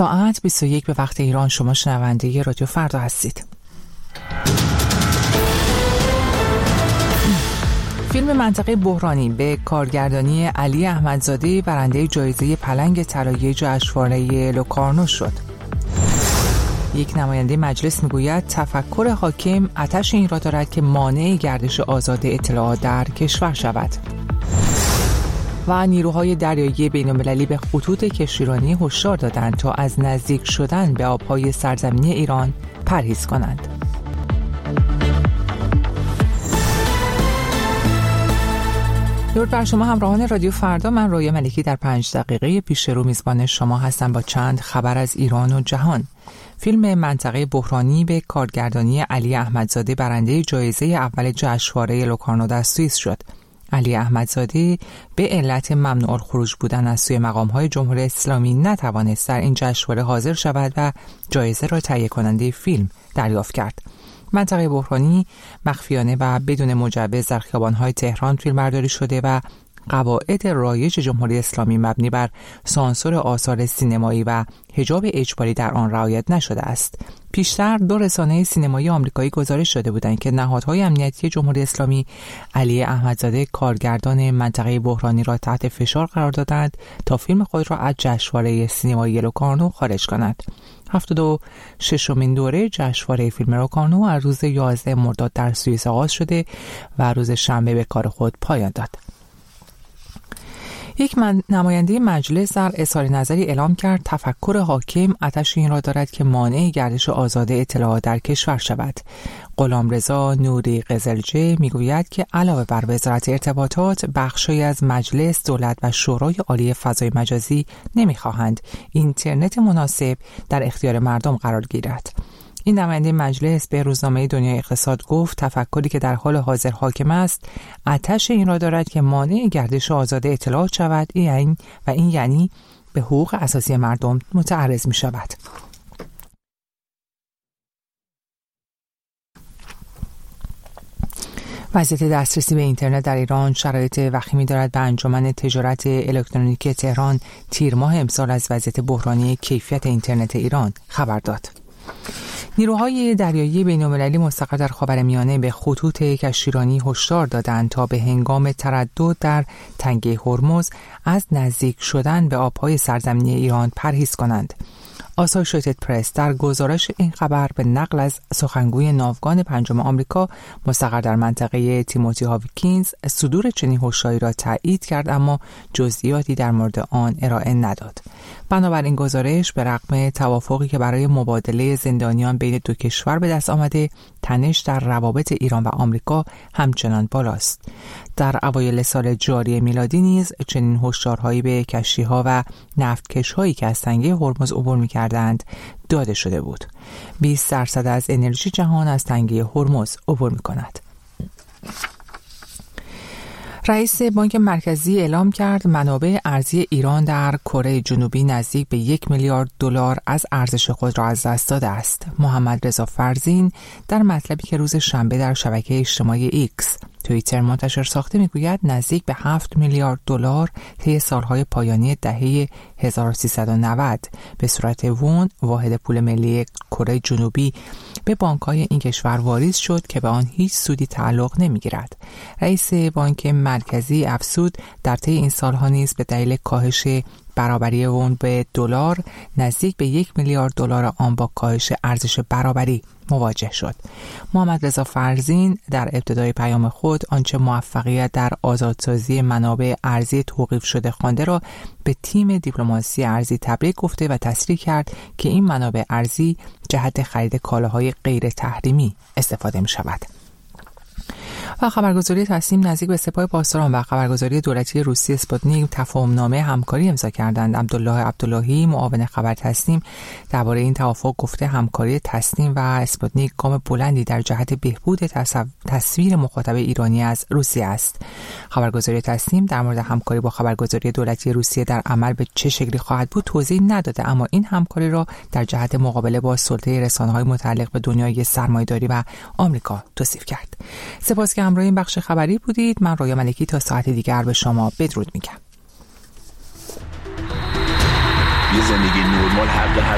ساعت 21 به وقت ایران. شما شنونده رادیو فردا هستید. فیلم منطقه بحرانی به کارگردانی علی احمدزاده برنده جایزه پلنگ طلایی جشنواره لوکارنو شد. یک نماینده مجلس میگوید تفکر حاکم آتش این را دارد که مانع گردش آزاد اطلاعات در کشور شود. و نیروهای دریایی بین‌المللی به خطوط کشتیرانی هشدار دادند تا از نزدیک شدن به آبهای سرزمینی ایران پرهیز کنند. درود بر شما همراهان رادیو فردا. من رویا ملکی در 5 دقیقه پیش رو میزبان شما هستم با چند خبر از ایران و جهان. فیلم منطقه بحرانی به کارگردانی علی احمدزاده برنده جایزه اول جشنواره لوکارنو در سوئیس شد. علی احمدزاده به علت ممنوع الخروج بودن از سوی مقام‌های جمهوری اسلامی نتوانست در این جشنواره حاضر شود و جایزه را تهیه کننده فیلم دریافت کرد. منطقه بحرانی مخفیانه و بدون مجوز در خیابان‌های تهران فیلمبرداری شده و قواعد رایج جمهوری اسلامی مبنی بر سانسور آثار سینمایی و حجاب اجباری در آن رعایت نشده است. پیشتر 2 رسانه سینمایی آمریکایی گزارش داده بودند که نهادهای امنیتی جمهوری اسلامی علی احمدزاده کارگردان منطقه بحرانی را تحت فشار قرار دادند تا فیلم خود را از جشنواره سینمایی لوکارنو خارج کند. 76مین دوره جشنواره فیلم لوکارنو از روز 11 مرداد در سوئیس آغاز شده و روز شنبه به کار خود پایان داد. یک نماینده مجلس در اظهار نظری اعلام کرد تفکر حاکم آتش این را دارد که مانع گردش آزاد اطلاعات در کشور شود. غلامرضا نوری قزلجه میگوید که علاوه بر وزارت ارتباطات، بخشی از مجلس، دولت و شورای عالی فضای مجازی نمیخواهند اینترنت مناسب در اختیار مردم قرار گیرد. این نماینده مجلس به روزنامه دنیای اقتصاد گفت تفکری که در حال حاضر حاکم است آتش این را دارد که مانع گردش آزاد اطلاعات شود این یعنی به حقوق اساسی مردم متعرض می شود. وضعیت دسترسی به اینترنت در ایران شرایط وخیمی دارد. به انجمن تجارت الکترونیکی تهران تیر ماه امسال از وضعیت بحرانی کیفیت اینترنت ایران خبر داد. نیروهای دریایی بین‌المللی مستقر در خاورمیانه به خطوط کشتیرانی هشدار دادند تا به هنگام تردد در تنگه هرمز از نزدیک شدن به آبهای سرزمینی ایران پرهیز کنند. آسوشییتد پرس در گزارش این خبر به نقل از سخنگوی ناوگان پنجم آمریکا مستقر در منطقه تیموتی هاوکینز صدور چنین هشداری را تایید کرد، اما جزئیاتی در مورد آن ارائه نداد. بنابراین گزارش به رغم توافقی که برای مبادله زندانیان بین دو کشور به دست آمده، تنش در روابط ایران و آمریکا همچنان بالاست. در اوایل سال جاری میلادی نیز چنین هشدارهایی به کشتی‌ها و نفتکش‌هایی که از تنگه هرمز عبور می‌کردند داده شده بود. 20% از انرژی جهان از تنگه هرمز عبور می‌کند. رئیس بانک مرکزی اعلام کرد منابع ارزی ایران در کره جنوبی نزدیک به 1 میلیارد دلار از ارزش خود را از دست داده است. محمد رضا فرزین در مطلبی که روز شنبه در شبکه اجتماعی ایکس توییتر منتشر ساخته میگوید نزدیک به 7 میلیارد دلار طی سالهای پایانی دهه 1390 به صورت وون، واحد پول ملی کره جنوبی، به بانک‌های این کشور واریز شد که به آن هیچ سودی تعلق نمی‌گیرد. رئیس بانک مرکزی افزود در طی این سالها نیز به دلیل کاهش برابری وون به دلار نزدیک به 1 میلیارد دلار آن با کاهش ارزش برابری مواجه شد. محمد رضا فرزین در ابتدای پیام خود آنچه موفقیت در آزادسازی منابع ارزی توقیف شده خوانده را به تیم دیپلماسی ارزی تبریک گفته و تصریح کرد که این منابع ارزی جهت خرید کالاهای غیر تحریمی استفاده می شود. و خبرگزاری تصنیم نزدیک به سپاه پاسداران و خبرگزاری دولتی روسیه اسپوتنیک تفاهمنامه همکاری امضا کردند. عبدالله عبداللهی معاون خبر تصنیم درباره این توافق گفته همکاری تصنیم و اسپوتنیک گام بلندی در جهت بهبود تصویر مخاطب ایرانی از روسیه است. خبرگزاری تصنیم در مورد همکاری با خبرگزاری دولتی روسیه در عمل به چه شکلی خواهد بود توضیح نداده، اما این همکاری را در جهت مقابله با سلطه رسانه‌های متعلق به دنیای سرمایه‌داری و آمریکا توصیف کرد. سپاس که همراه این بخش خبری بودید. من رویا ملکی تا ساعت دیگر به شما بدرود میگم. یه زندگی نرمال حق